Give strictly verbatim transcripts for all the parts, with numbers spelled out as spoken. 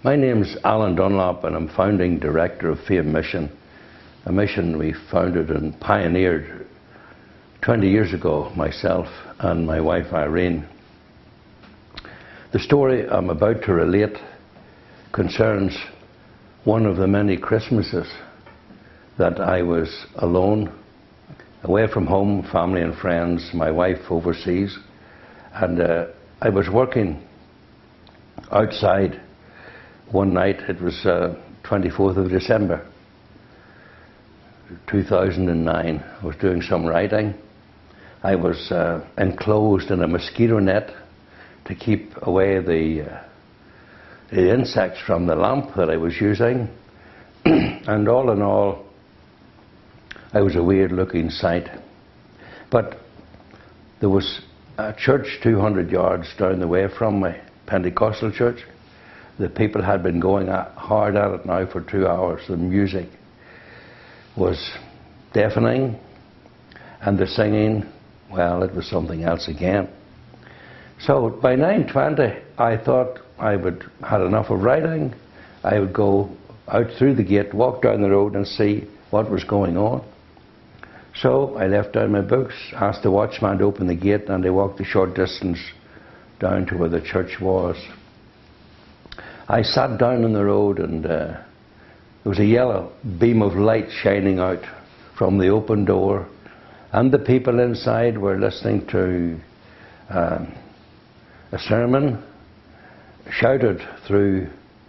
My name's Alan Dunlop and I'm founding director of Fame Mission, a mission we founded and pioneered twenty years ago, myself and my wife Irene. The story I'm about to relate concerns one of the many Christmases that I was alone, away from home, family and friends, my wife overseas, and uh, I was working outside one night. It was uh, twenty-fourth of December two thousand nine. I was doing some writing. I was uh, enclosed in a mosquito net to keep away the, uh, the insects from the lamp that I was using. And all in all, I was a weird looking sight. But there was a church two hundred yards down the way from my Pentecostal church. The people had been going hard at it now for two hours. The music was deafening, and the singing, well, it was something else again. So by nine twenty, I thought I would had enough of writing. I would go out through the gate, walk down the road and see what was going on. So I left down my books, asked the watchman to open the gate, and I walked a short distance down to where the church was. I sat down on the road, and uh, there was a yellow beam of light shining out from the open door, and the people inside were listening to um, a sermon shouted through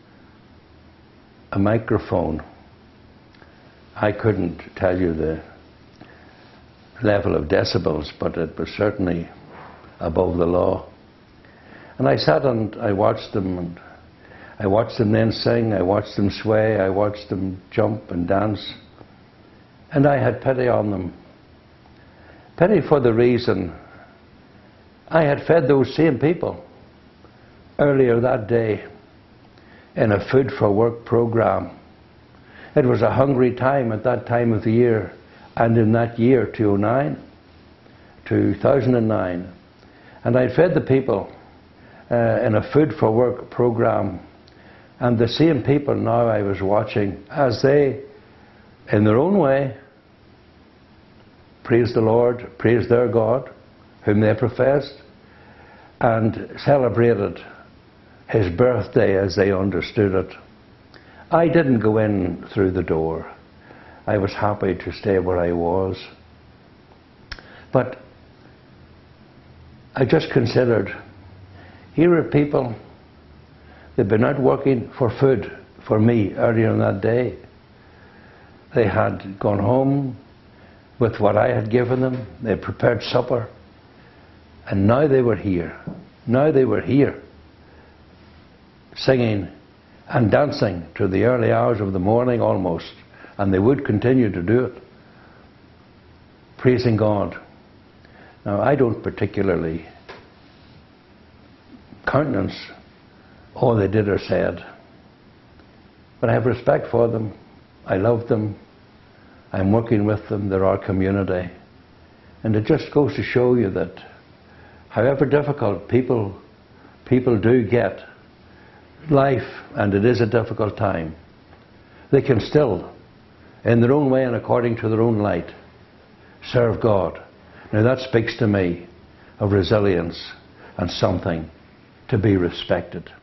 a microphone. I couldn't tell you the level of decibels, but it was certainly above the law. And I sat and I watched them, and I watched them then sing, I watched them sway, I watched them jump and dance, and I had pity on them. Pity for the reason I had fed those same people earlier that day in a food for work program. It was a hungry time at that time of the year, and in that year, two thousand nine, and I fed the people uh, in a food for work program. And the same people now I was watching as they, in their own way, praised the Lord, praised their God, whom they professed, and celebrated His birthday as they understood it. I didn't go in through the door. I was happy to stay where I was. But I just considered, here are people, they'd been out working for food for me earlier in that day. They had gone home with what I had given them. They had prepared supper. And now they were here. Now they were here singing and dancing to the early hours of the morning almost. And they would continue to do it, praising God. Now, I don't particularly countenance all they did or said, but I have respect for them. I love them. I'm working with them. They're our community. And it just goes to show you that however difficult people, people do get life, and it is a difficult time, they can still, in their own way and according to their own light, serve God. Now that speaks to me of resilience and something to be respected.